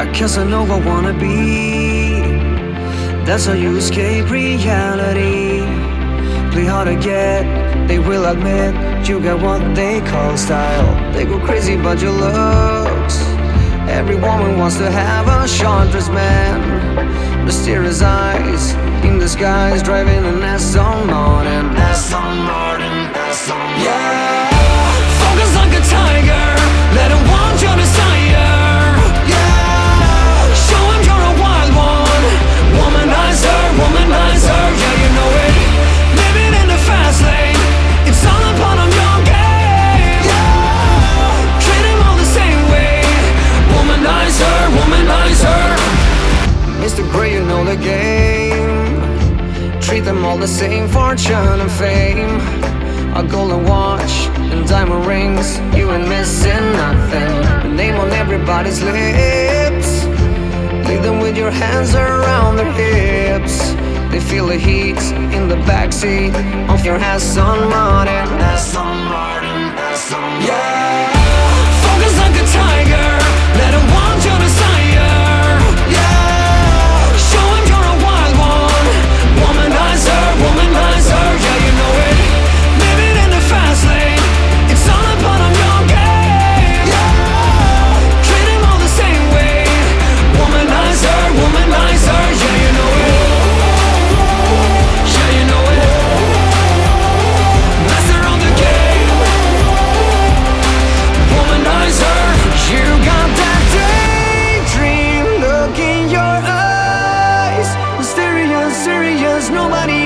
'cause I know I wanna be. That's how you escape reality. Play hard to get, they will admit you got what they call style. They go crazy about your looks. Every woman wants to have a short-dressed man. Mysterious eyes in disguise, driving an Aston Martin. Aston Martin, Aston Martin. Yeah, focus like a tiger, let him want your desire. Yeah, show him you're a wild one. Womanizer, womanizer, yeah, you know it. Living in the fast lane, it's all a part of your game. Yeah, treat him all the same way. Womanizer, womanizer. Mr. Grey, you know the game. Treat them all the same, fortune and fame. A golden watch and diamond rings, you ain't missing nothing. The name on everybody's lips. Leave them with your hands around their hips. They feel the heat in the backseat of your Aston Martin. Aston Martin, Aston Martin. Yeah, focus like a tiger, let him want your desire. Yeah, show him you're a wild one. Womanizer, womanizer, yeah, you know it. Living in the fast lane, it's all a part of your game. Yeah, treat him all the same way. Womanizer, womanizer, yeah, you know it. Yeah, you know it. Master of the game. Womanizer, you got that daydream look in your eyes. Mysterious, serious, nobody